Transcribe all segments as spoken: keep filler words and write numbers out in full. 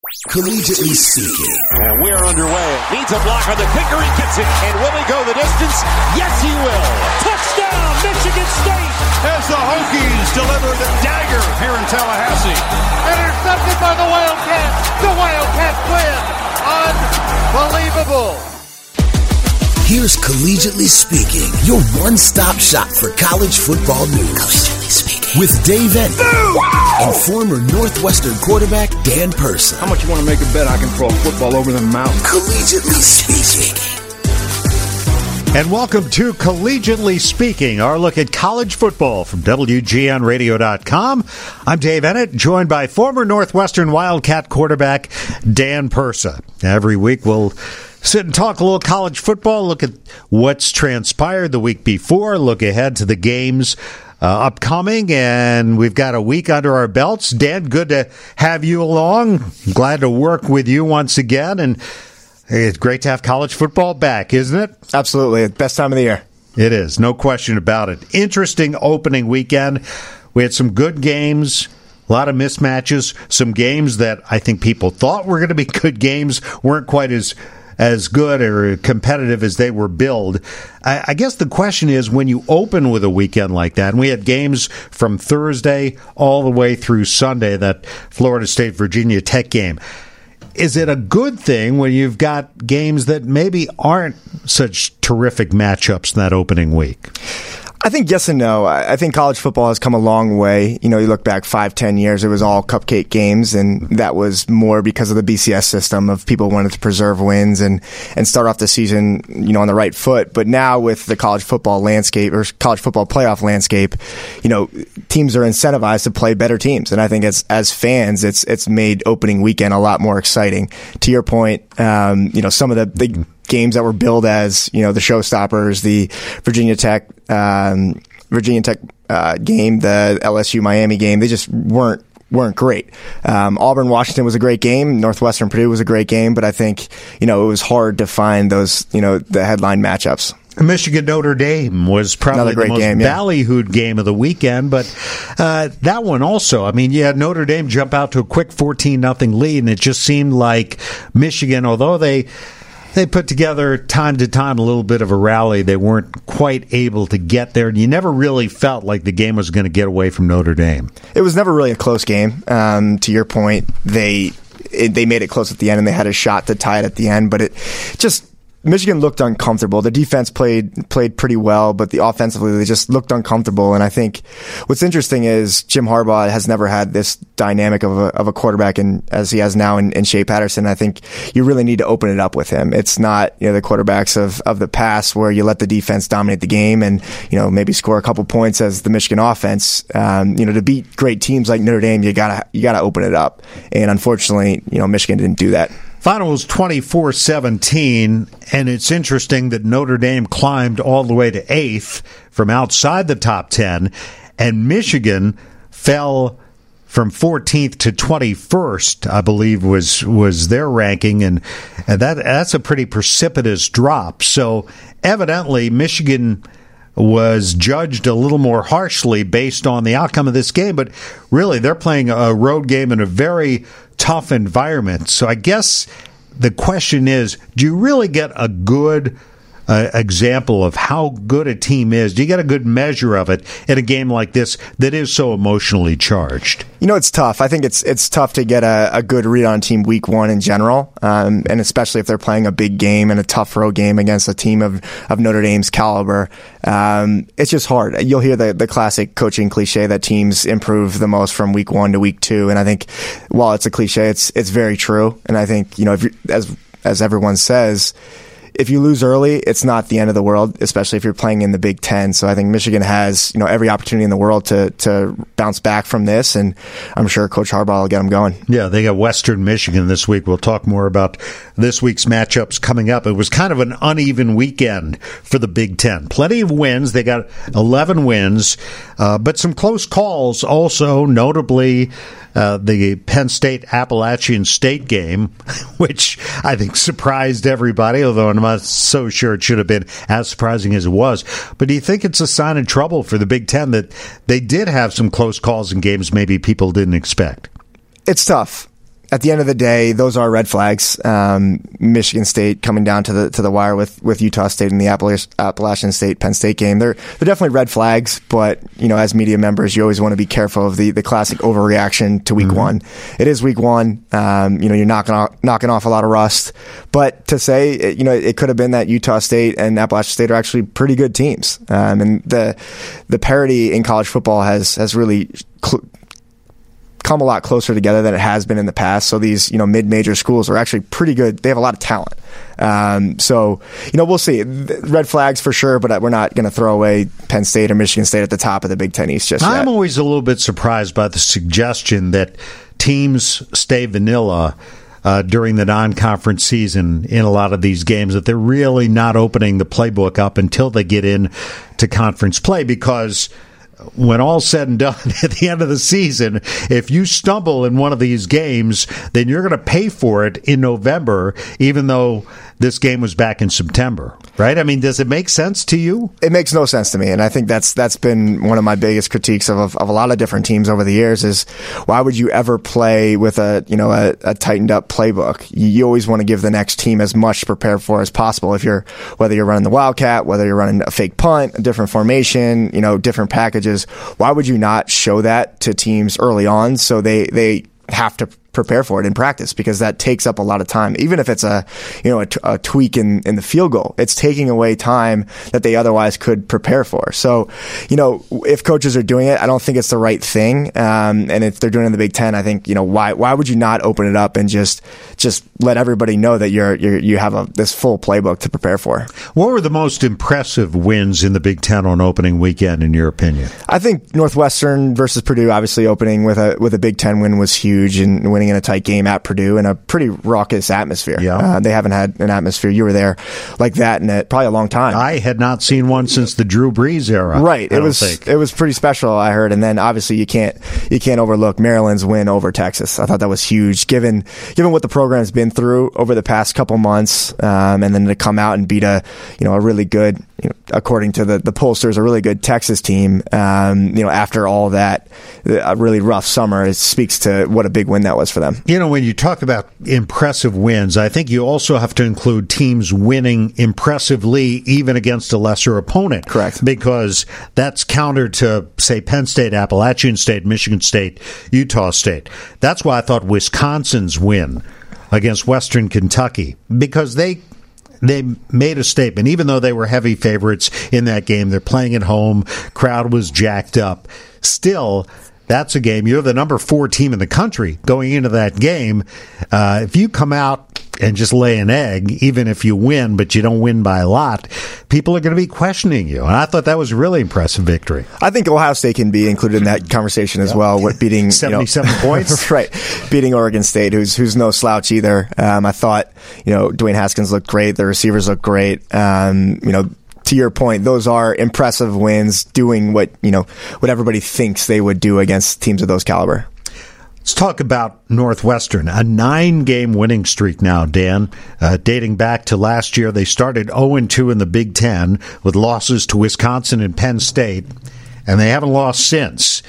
Collegiately speaking. And we're underway. Needs a block on the kicker. He gets it. And will he go the distance? Yes, he will. Touchdown, Michigan State. As the Hokies deliver the dagger here in Tallahassee. Intercepted by the Wildcats. The Wildcats win. Unbelievable. Here's Collegiately Speaking, your one-stop shop for college football news. Collegiately Speaking. With Dave Ent and former Northwestern quarterback Dan Persa. How much you want to make a bet I can throw a football over the mountain? Collegiately Speaking. And welcome to Collegiately Speaking, our look at college football from W G N radio dot com. I'm Dave Ennett, joined by former Northwestern Wildcat quarterback Dan Persa. Every week we'll sit and talk a little college football, look at what's transpired the week before, look ahead to the games uh, upcoming, and we've got a week under our belts. Dan, good to have you along. Glad to work with you once again, and it's great to have college football back, isn't it? Absolutely. Best time of the year. It is. No question about it. Interesting opening weekend. We had some good games, a lot of mismatches, some games that I think people thought were going to be good games weren't quite as as good or competitive as they were billed. I, I guess the question is, when you open with a weekend like that, and we had games from Thursday all the way through Sunday, that Florida State-Virginia Tech game, is it a good thing when you've got games that maybe aren't such terrific matchups in that opening week? I think yes and no. I think college football has come a long way. You know, you look back five, ten years, it was all cupcake games, and that was more because of the B C S system of people wanted to preserve wins and, and start off the season, you know, on the right foot. But now with the college football landscape or college football playoff landscape, you know, teams are incentivized to play better teams. And I think it's, as fans, it's, it's made opening weekend a lot more exciting. To your point, um, you know, some of the, the games that were billed as, you know, the showstoppers, the Virginia Tech, um, Virginia Tech uh, game, the L S U Miami game, they just weren't weren't great. Um, Auburn Washington was a great game. Northwestern Purdue was a great game, but I think, you know, it was hard to find those, you know, the headline matchups. Michigan Notre Dame was probably the most game, yeah. ballyhooed game of the weekend, but uh, that one also, I mean, you had Notre Dame jump out to a quick fourteen nothing lead, and it just seemed like Michigan, although they They put together time to time a little bit of a rally, they weren't quite able to get there. And you never really felt like the game was going to get away from Notre Dame. It was never really a close game. Um, to your point, they it, they made it close at the end, and they had a shot to tie it at the end. But it just Michigan looked uncomfortable. The defense played played pretty well, but the offensively they just looked uncomfortable. And I think what's interesting is Jim Harbaugh has never had this dynamic of a of a quarterback in, as he has now in, in Shea Patterson. I think you really need to open it up with him. It's not, you know, the quarterbacks of, of the past where you let the defense dominate the game and, you know, maybe score a couple points as the Michigan offense. Um, you know, to beat great teams like Notre Dame, you gotta you gotta open it up. And unfortunately, you know, Michigan didn't do that. Final was twenty-four seventeen, and it's interesting that Notre Dame climbed all the way to eighth from outside the top ten, and Michigan fell from fourteenth to twenty-first, I believe was was their ranking, and, and that that's a pretty precipitous drop. So evidently Michigan was judged a little more harshly based on the outcome of this game, but really they're playing a road game in a very tough environment. So I guess the question is, do you really get a good uh, example of how good a team is? Do you get a good measure of it in a game like this that is so emotionally charged? You know, it's tough. I think it's it's tough to get a, a good read on a team week one in general, um, and especially if they're playing a big game and a tough road game against a team of, of Notre Dame's caliber. Um, it's just hard. You'll hear the, the classic coaching cliche that teams improve the most from week one to week two, and I think while it's a cliche, it's it's very true. And I think, you know, if you, as as everyone says, if you lose early, it's not the end of the world, especially if you're playing in the Big Ten. So I think Michigan has, you know, every opportunity in the world to to bounce back from this, and I'm sure Coach Harbaugh will get them going. Yeah, they got Western Michigan this week. We'll talk more about this week's matchups coming up. It was kind of an uneven weekend for the Big Ten. Plenty of wins. They got eleven wins, uh, but some close calls also, notably uh, the Penn State-Appalachian State game, which I think surprised everybody, although I'm not so sure it should have been as surprising as it was. But do you think it's a sign of trouble for the Big Ten that they did have some close calls in games maybe people didn't expect? It's tough. at the end of the day, those are red flags. Um, Michigan State coming down to the to the wire with, with Utah State in the Appalachian, Appalachian State Penn State game. They're they're definitely red flags, but you know, as media members, you always want to be careful of the, the classic overreaction to week mm-hmm. one. It is week one. Um, you know, you're knocking off, knocking off a lot of rust. But to say, you know, it could have been that Utah State and Appalachian State are actually pretty good teams. Um, and the the parity in college football has has really cl- come a lot closer together than it has been in the past. So these, you know, mid-major schools are actually pretty good. They have a lot of talent. Um, so, you know, we'll see. Red flags for sure, but we're not going to throw away Penn State or Michigan State at the top of the Big Ten East just yet. I'm always a little bit surprised by the suggestion that teams stay vanilla uh, during the non-conference season in a lot of these games, that they're really not opening the playbook up until they get in to conference play, because when all's said and done at the end of the season, if you stumble in one of these games, then you're going to pay for it in November, even though this game was back in September, right? I mean, does it make sense to you? It makes no sense to me, and I think that's that's been one of my biggest critiques of, of, of a lot of different teams over the years is why would you ever play with a you know a, a tightened up playbook? You, you always want to give the next team as much to prepare for as possible. If you're whether you're running the Wildcat, whether you're running a fake punt, a different formation, you know, different packages, why would you not show that to teams early on so they they have to prepare for it in practice, because that takes up a lot of time. Even if it's a, you know, a, t- a tweak in, in the field goal, it's taking away time that they otherwise could prepare for. So, you know, if coaches are doing it, I don't think it's the right thing. Um, and if they're doing it in the Big Ten, I think, you know, why, why would you not open it up and just, just let everybody know that you're, you're you have a, this full playbook to prepare for? What were the most impressive wins in the Big Ten on opening weekend, in your opinion? I think Northwestern versus Purdue, obviously opening with a, with a Big Ten win was huge, and winning in a tight game at Purdue in a pretty raucous atmosphere. Yeah. Uh, they haven't had an atmosphere, you were there, like that in a, probably a long time. I had not seen one since the Drew Brees era. Right. I it was think. it was pretty special, I heard. And then obviously you can't you can't overlook Maryland's win over Texas. I thought that was huge, given given what the program's been through over the past couple months, um, and then to come out and beat a you know a really good, you know, according to the the pollsters, a really good Texas team. Um, you know, after all that, a really rough summer, it speaks to what a big win that was for them. You know, when you talk about impressive wins, I think you also have to include teams winning impressively even against a lesser opponent. Correct. Because that's counter to, say, Penn State, Appalachian State, Michigan State, Utah State. That's why I thought Wisconsin's win against Western Kentucky, because they they made a statement. Even though they were heavy favorites in that game, they're playing at home, crowd was jacked up. Still, that's a game. You're the number four team in the country going into that game. Uh, if you come out and just lay an egg, even if you win, but you don't win by a lot, people are going to be questioning you. And I thought that was a really impressive victory. I think Ohio State can be included in that conversation as well, with beating seventy-seven you know, points, right? Beating Oregon State, who's who's no slouch either. Um, I thought you know Dwayne Haskins looked great. The receivers looked great. Um, you know. To your point, those are impressive wins, doing what you know what everybody thinks they would do against teams of those caliber. Let's talk about Northwestern, a nine-game winning streak now, Dan, uh, dating back to last year. They started oh and two in the Big Ten with losses to Wisconsin and Penn State, and they haven't lost since.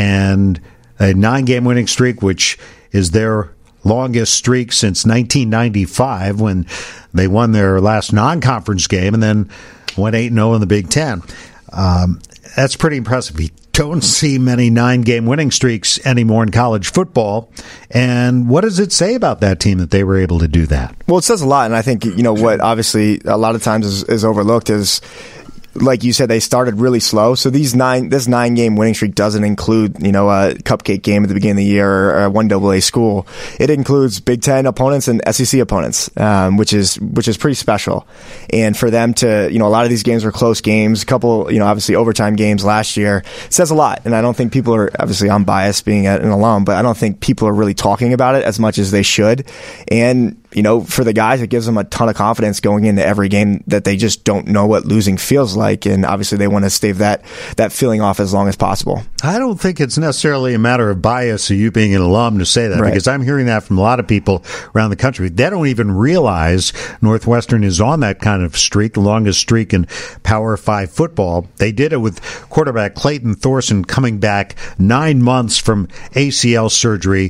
And a nine-game winning streak, which is their longest streak since nineteen ninety-five, when they won their last non-conference game and then went eight and oh in the Big Ten. Um, that's pretty impressive. You don't see many nine-game winning streaks anymore in college football. And what does it say about that team that they were able to do that? Well, it says a lot, and I think you know what obviously a lot of times is, is overlooked is, like you said, they started really slow. So these nine, this nine game winning streak doesn't include, you know, a cupcake game at the beginning of the year or a one double A school. It includes Big Ten opponents and S E C opponents, um, which is, which is pretty special. And for them to, you know, a lot of these games were close games, a couple, you know, obviously overtime games last year. It says a lot. And I don't think people are, obviously I'm biased being an alum, but I don't think people are really talking about it as much as they should. And, you know, for the guys, it gives them a ton of confidence going into every game that they just don't know what losing feels like. And obviously they want to stave that, that feeling off as long as possible. I don't think it's necessarily a matter of bias of you being an alum to say that, right, because I'm hearing that from a lot of people around the country. They don't even realize Northwestern is on that kind of streak, the longest streak in Power Five football. They did it with quarterback Clayton Thorson coming back nine months from A C L surgery.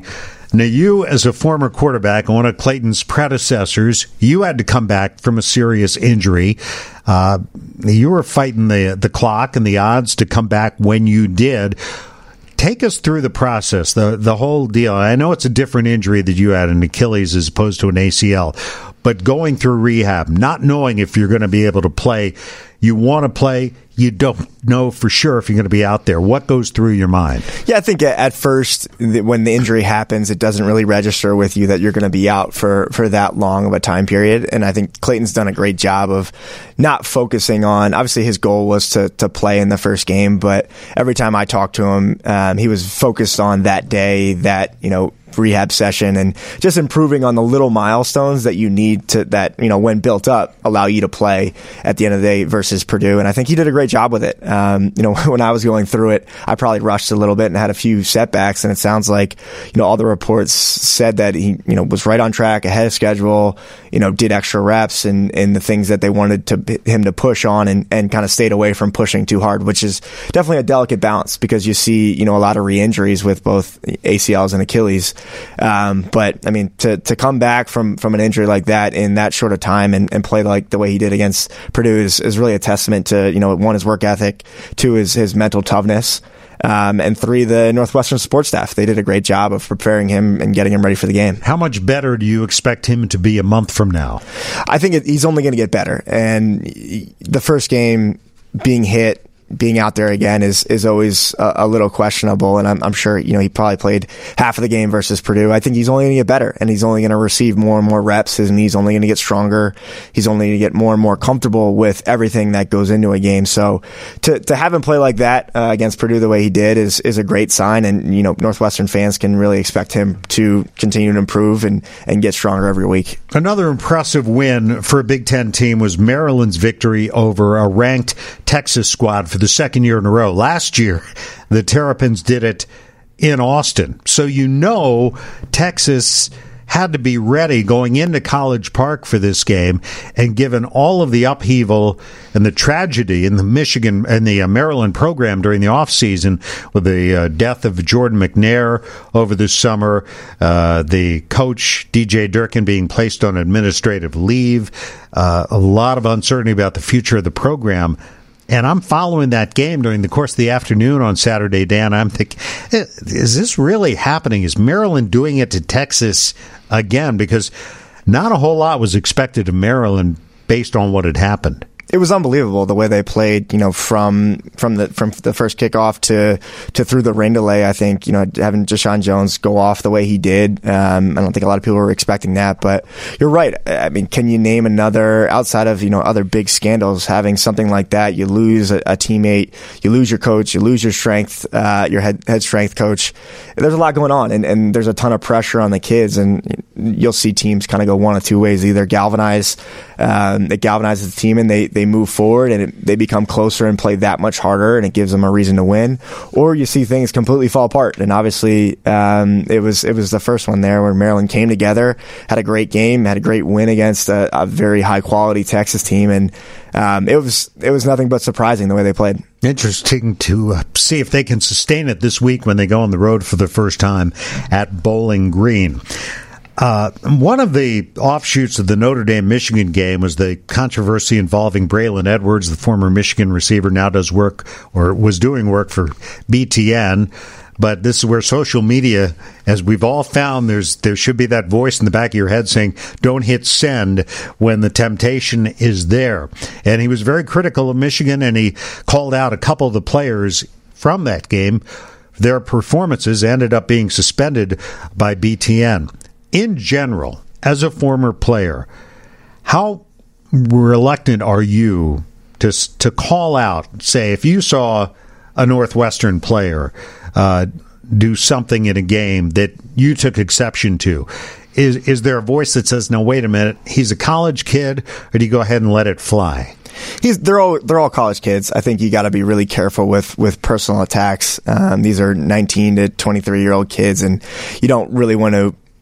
Now, you as a former quarterback, one of Clayton's predecessors, you had to come back from a serious injury. Uh, you were fighting the the clock and the odds to come back when you did. Take us through the process, the the whole deal. I know it's a different injury that you had, an Achilles as opposed to an A C L, but going through rehab, not knowing if you're going to be able to play, you want to play, you don't know for sure if you're going to be out there. What goes through your mind? Yeah, I think at first, when the injury happens, it doesn't really register with you that you're going to be out for, for that long of a time period. And I think Clayton's done a great job of not focusing on, obviously his goal was to, to play in the first game, but every time I talked to him, um, he was focused on that day, that, you know, rehab session, and just improving on the little milestones that you need to, that, you know, when built up, allow you to play at the end of the day versus Purdue. And I think he did a great job with it. Um, you know, when I was going through it, I probably rushed a little bit and had a few setbacks, and it sounds like, you know, all the reports said that he, you know, was right on track, ahead of schedule, you know, did extra reps and, and the things that they wanted to him to push on, and, and kind of stayed away from pushing too hard, which is definitely a delicate balance, because you see, you know, a lot of re-injuries with both A C Ls and Achilles. Um, but I mean, to, to come back from, from an injury like that in that short of time and, and play like the way he did against Purdue is, is really a testament to, you know, one, his work ethic, two, his, his mental toughness, um, and three, the Northwestern sports staff. They did a great job of preparing him and getting him ready for the game. How much better do you expect him to be a month from now? I think it, he's only going to get better. And the first game being hit, being out there again is, is always a, a little questionable. And I'm, I'm sure, you know, he probably played half of the game versus Purdue. I think he's only going to get better, and he's only going to receive more and more reps. His knee's only going to get stronger. He's only going to get more and more comfortable with everything that goes into a game. So to, to have him play like that uh, against Purdue the way he did is, is a great sign. And, you know, Northwestern fans can really expect him to continue to improve and, and get stronger every week. Another impressive win for a Big Ten team was Maryland's victory over a ranked Texas squad for the second year in a row. Last year, the Terrapins did it in Austin. So you know Texas had to be ready going into College Park for this game, and given all of the upheaval and the tragedy in the Michigan and the uh, Maryland program during the offseason with the uh, death of Jordan McNair over the summer, uh, the coach D J Durkin being placed on administrative leave, uh, a lot of uncertainty about the future of the program. And I'm following that game during the course of the afternoon on Saturday, Dan. I'm thinking, is this really happening? Is Maryland doing it to Texas again? Because not a whole lot was expected of Maryland based on what had happened. It was unbelievable the way they played, you know, from from the from the first kickoff to to through the rain delay. I think, you know, having Deshaun Jones go off the way he did, um, I don't think a lot of people were expecting that. But you're right. I mean, can you name another, outside of, you know, other big scandals, having something like that? You lose a, a teammate, you lose your coach, you lose your strength, uh, your head head strength coach. There's a lot going on, and, and there's a ton of pressure on the kids, and you'll see teams kind of go one of two ways: either galvanize, um, it galvanizes the team and they they move forward and it, they become closer and play that much harder, and it gives them a reason to win. Or you see things completely fall apart. And obviously, um, it was it was the first one there where Maryland came together, had a great game, had a great win against a, a very high quality Texas team, and um, it was it was nothing but surprising the way they played. Interesting to uh, see if they can sustain it this week when they go on the road for the first time at Bowling Green. Uh, one of the offshoots of the Notre Dame-Michigan game was the controversy involving Braylon Edwards, the former Michigan receiver, now does work or was doing work for B T N. But this is where social media, as we've all found, there's there should be that voice in the back of your head saying, don't hit send when the temptation is there. And he was very critical of Michigan, and he called out a couple of the players from that game. Their performances ended up being suspended by B T N. In general, as a former player, how reluctant are you to to call out, say, if you saw a Northwestern player uh, do something in a game that you took exception to? Is is there a voice that says, no, wait a minute, he's a college kid, or do you go ahead and let it fly? He's, they're all they're all college kids. I think you got to be really careful with, with personal attacks. Um, these are nineteen to twenty-three year old kids, and you don't really want to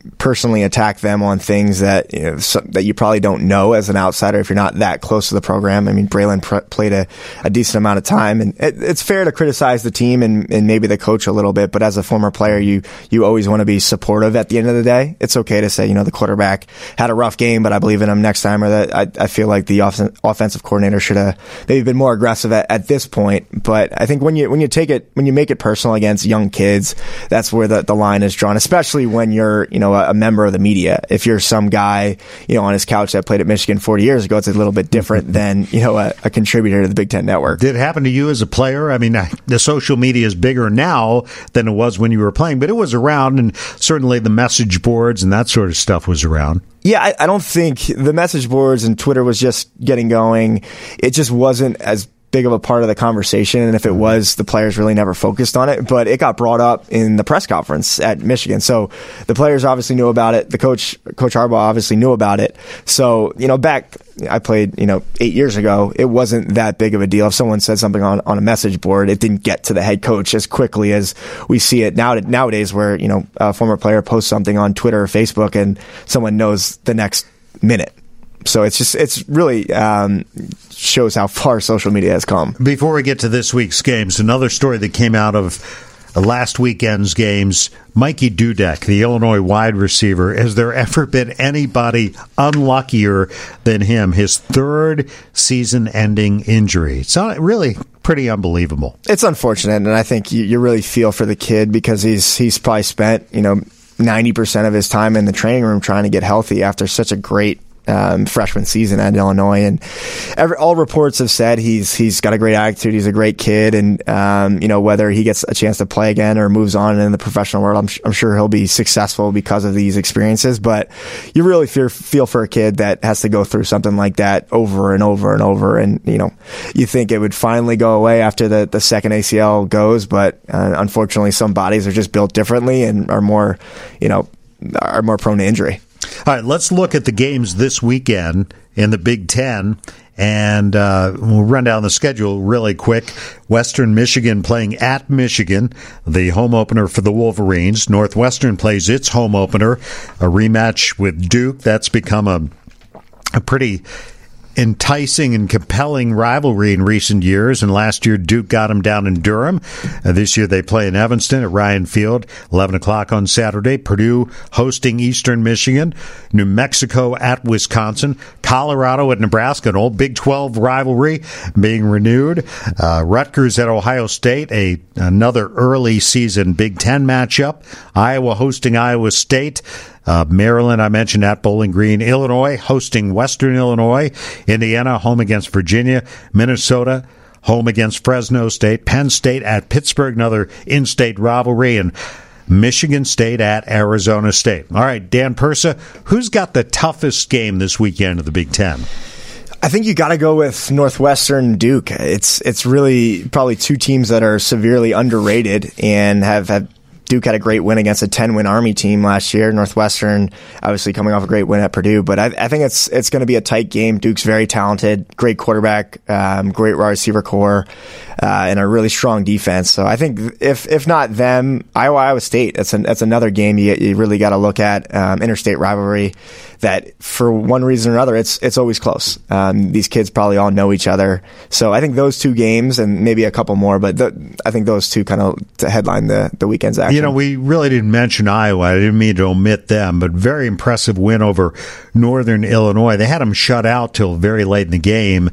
personally attack them on things that you know, so, that you probably don't know as an outsider if you're not that close to the program. I mean, Braylon pr- played a, a decent amount of time, and it, it's fair to criticize the team and, and maybe the coach a little bit, but as a former player, you you always want to be supportive at the end of the day. It's okay to say, you know, the quarterback had a rough game, but I believe in him next time, or that I, I feel like the off- offensive coordinator should have maybe been more aggressive at, at this point. But I think when you when you take it, when you make it personal against young kids, that's where the, the line is drawn, especially when you're, you know, a, a member of the media. If you're some guy, you know, on his couch that played at Michigan forty years ago, it's a little bit different than, you know, a, a contributor to the Big Ten Network. Did it happen to you as a player? I mean, the social media is bigger now than it was when you were playing, but it was around, and certainly the message boards and that sort of stuff was around. Yeah, I, I don't think the message boards and Twitter was just getting going. It just wasn't as big of a part of the conversation, and if it was, the players really never focused on it, but it got brought up in the press conference at Michigan, so the players obviously knew about it. The coach, Coach Harbaugh, obviously knew about it. So, you know, back, I played, you know, eight years ago, it wasn't that big of a deal. If someone said something on, on a message board, it didn't get to the head coach as quickly as we see it now nowadays, where, you know, a former player posts something on Twitter or Facebook and someone knows the next minute. So it's just, it's really um, shows how far social media has come. Before we get to this week's games, another story that came out of last weekend's games, Mikey Dudek, the Illinois wide receiver, has there ever been anybody unluckier than him? His third season-ending injury. It's really pretty unbelievable. It's unfortunate, and I think you, you really feel for the kid because he's he's probably spent, you know, ninety percent of his time in the training room trying to get healthy after such a great Um, freshman season at Illinois, and every, all reports have said he's he's got a great attitude. He's a great kid, and um, you know, whether he gets a chance to play again or moves on in the professional world, I'm, I'm sure he'll be successful because of these experiences. But you really feel feel for a kid that has to go through something like that over and over and over, and you know, you think it would finally go away after the the second A C L goes, but uh, unfortunately, some bodies are just built differently and are more, you know, are more prone to injury. All right, let's look at the games this weekend in the Big Ten, and uh, we'll run down the schedule really quick. Western Michigan playing at Michigan, the home opener for the Wolverines. Northwestern plays its home opener, a rematch with Duke. That's become a, a pretty enticing and compelling rivalry in recent years, and last year Duke got them down in Durham. Uh, this year they play in Evanston at Ryan Field, eleven o'clock on Saturday. Purdue hosting Eastern Michigan, New Mexico at Wisconsin, Colorado at Nebraska, an old Big twelve rivalry being renewed. Uh, Rutgers at Ohio State, a another early season Big Ten matchup. Iowa hosting Iowa State. Uh, Maryland, I mentioned, at Bowling Green. Illinois hosting Western Illinois. Indiana home against Virginia. Minnesota home against Fresno State. Penn State at Pittsburgh, another in-state rivalry. And Michigan State at Arizona State. All right, Dan Persa, who's got the toughest game this weekend of the Big Ten? I think you got to go with Northwestern Duke. It's it's really probably two teams that are severely underrated and have have Duke had a great win against a ten-win Army team last year. Northwestern, obviously coming off a great win at Purdue. But I, I think it's it's going to be a tight game. Duke's very talented, great quarterback, um, great wide receiver core, uh, and a really strong defense. So I think if if not them, Iowa Iowa State. That's an, that's another game you you really got to look at. Um, interstate rivalry that for one reason or another, it's it's always close. Um, these kids probably all know each other. So I think those two games and maybe a couple more, but the, I think those two kind of headline the the weekend's action. You know, we really didn't mention Iowa. I didn't mean to omit them, but very impressive win over Northern Illinois. They had them shut out till very late in the game.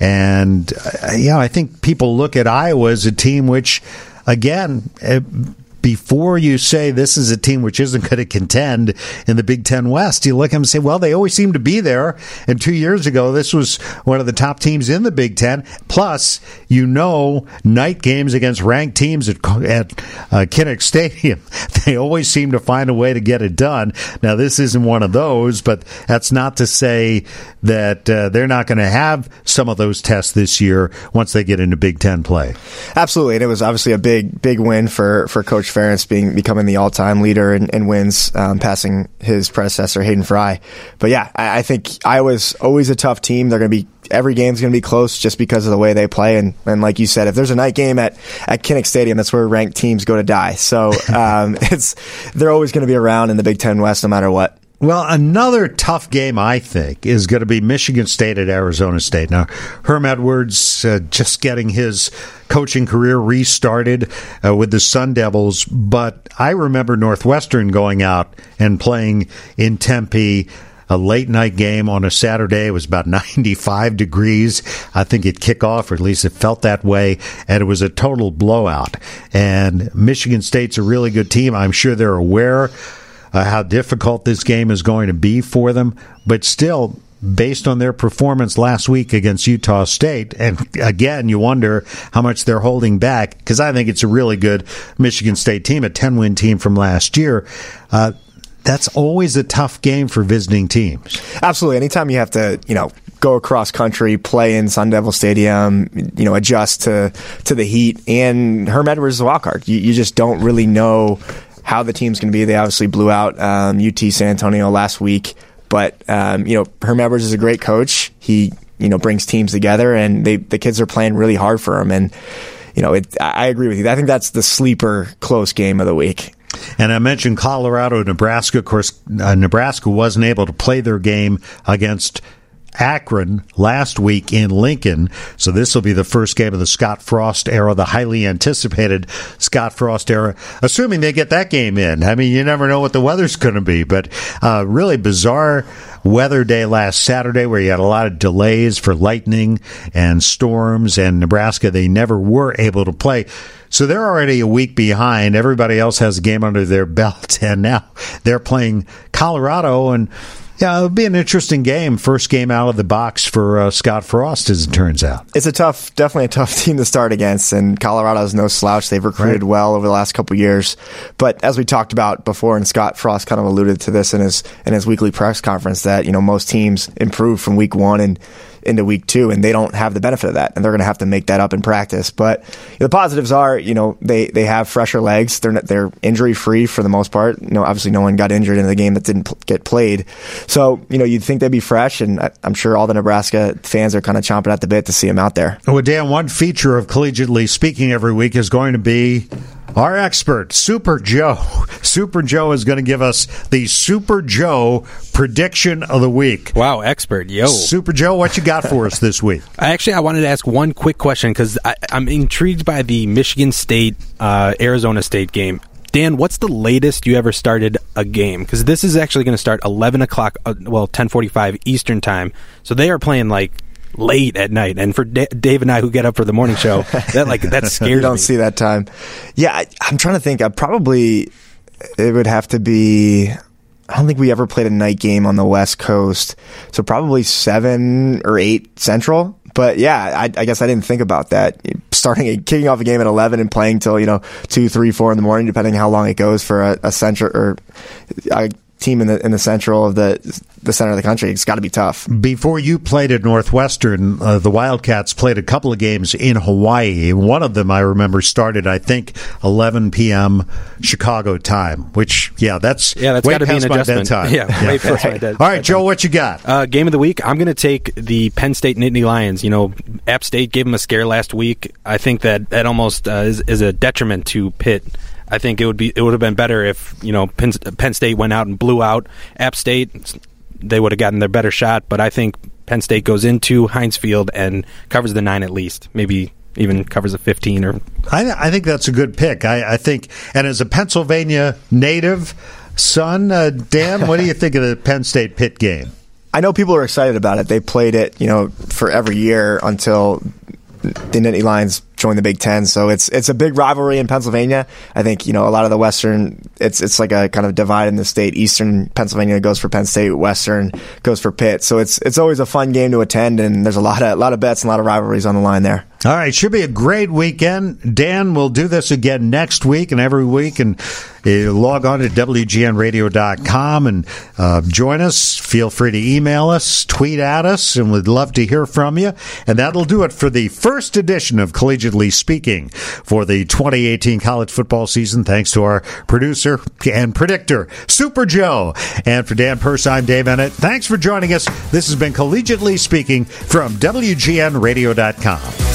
And, uh, yeah, I think people look at Iowa as a team which, again, uh, before you say this is a team which isn't going to contend in the Big Ten West, you look at them and say, well, they always seem to be there. And two years ago, this was one of the top teams in the Big Ten. Plus, you know, night games against ranked teams at, at uh, Kinnick Stadium, they always seem to find a way to get it done. Now, this isn't one of those, but that's not to say that uh, they're not going to have some of those tests this year once they get into Big Ten play. Absolutely. And it was obviously a big, big win for, for Coach Ferentz being becoming the all-time leader in, in wins, um, passing his predecessor Hayden Fry. But yeah, I, I think Iowa's always a tough team. They're going to be every game's going to be close just because of the way they play. And, and like you said, if there's a night game at, at Kinnick Stadium, that's where ranked teams go to die. So um, it's they're always going to be around in the Big Ten West no matter what. Well, another tough game, I think, is going to be Michigan State at Arizona State. Now, Herm Edwards uh, just getting his coaching career restarted uh, with the Sun Devils, but I remember Northwestern going out and playing in Tempe, a late-night game on a Saturday. It was about ninety-five degrees. I think it kicked off, or at least it felt that way, and it was a total blowout. And Michigan State's a really good team. I'm sure they're aware Uh, how difficult this game is going to be for them, but still, based on their performance last week against Utah State, and again, you wonder how much they're holding back, because I think it's a really good Michigan State team, a ten-win team from last year. Uh, that's always a tough game for visiting teams. Absolutely. Anytime you have to, you know, go across country, play in Sun Devil Stadium, you know, adjust to, to the heat, and Herm Edwards is a wild card. You, you just don't really know how the team's going to be. They obviously blew out um, U T San Antonio last week, but um, you know, Herm Edwards is a great coach. He you know brings teams together, and they the kids are playing really hard for him. And you know, it, I agree with you. I think that's the sleeper close game of the week. And I mentioned Colorado, Nebraska. Of course, uh, Nebraska wasn't able to play their game against Akron last week in Lincoln, so this will be the first game of the Scott Frost era, the highly anticipated Scott Frost era, assuming they get that game in. I mean, you never know what the weather's going to be, but uh, really bizarre weather day last Saturday where you had a lot of delays for lightning and storms, and Nebraska, they never were able to play. So they're already a week behind. Everybody else has a game under their belt, and now they're playing Colorado, and yeah, it'll be an interesting game. First game out of the box for uh, Scott Frost, as it turns out. It's a tough, definitely a tough team to start against, and Colorado's no slouch. They've recruited right. well over the last couple of years. But as we talked about before, and Scott Frost kind of alluded to this in his in his weekly press conference, that you know most teams improve from week one and into week two, and they don't have the benefit of that, and they're going to have to make that up in practice. But the positives are, you know, they, they have fresher legs. They're they're injury free for the most part. You know, obviously no one got injured in the game that didn't p- get played. So you know, you'd think they'd be fresh, and I, I'm sure all the Nebraska fans are kind of chomping at the bit to see them out there. Well, Dan, one feature of Collegiately Speaking every week is going to be our expert, Super Joe. Super Joe is going to give us the Super Joe prediction of the week. Wow, expert, yo. Super Joe, what you got for us this week? I Actually, I wanted to ask one quick question because I'm intrigued by the Michigan State, uh, Arizona State game. Dan, what's the latest you ever started a game? Because this is actually going to start eleven o'clock, uh, well, ten forty-five Eastern time. So they are playing like late at night, and for D- Dave and I who get up for the morning show, that like that scares me. You don't me. see that time. Yeah, I, I'm trying to think. I probably it would have to be. I don't think we ever played a night game on the West Coast, so probably seven or eight Central. But yeah, I, I guess I didn't think about that. Starting a, kicking off a game at eleven and playing till you know two, three, four in the morning, depending on how long it goes for a, a Central or. A, team in the in the central of the the center of the country. It's got to be tough. Before you played at Northwestern, uh, the Wildcats played a couple of games in Hawaii. One of them I remember started, I think, eleven p.m. Chicago time. Which, yeah, that's yeah, that's got to be an adjustment. Time. Yeah, yeah. way past right. my dead, All right, Joe, what you got? Uh, game of the week. I'm going to take the Penn State Nittany Lions. You know, App State gave them a scare last week. I think that that almost uh, is, is a detriment to Pitt. I think it would be it would have been better if you know Penn, Penn State went out and blew out App State. They would have gotten their better shot. But I think Penn State goes into Heinz Field and covers the nine at least, maybe even covers a fifteen. Or I, I think that's a good pick. I, I think, and as a Pennsylvania native son, uh, Dan, what do you think of the Penn State Pitt game? I know people are excited about it. They played it, you know, for every year until the Nittany Lions joined the Big Ten, so it's it's a big rivalry in Pennsylvania. I think you know a lot of the Western, it's it's like a kind of divide in the state. Eastern Pennsylvania goes for Penn State, Western goes for Pitt. So it's it's always a fun game to attend, and there's a lot of a lot of bets and a lot of rivalries on the line there. All right, should be a great weekend. Dan, we'll do this again next week and every week, and uh, log on to W G N radio dot com and uh, join us. Feel free to email us, tweet at us, and we'd love to hear from you. And that'll do it for the first edition of Collegiate Collegiately Speaking for the twenty eighteen college football season. Thanks to our producer and predictor, Super Joe. And for Dan Purse, I'm Dave Ennett. Thanks for joining us. This has been Collegiately Speaking from W G N radio dot com.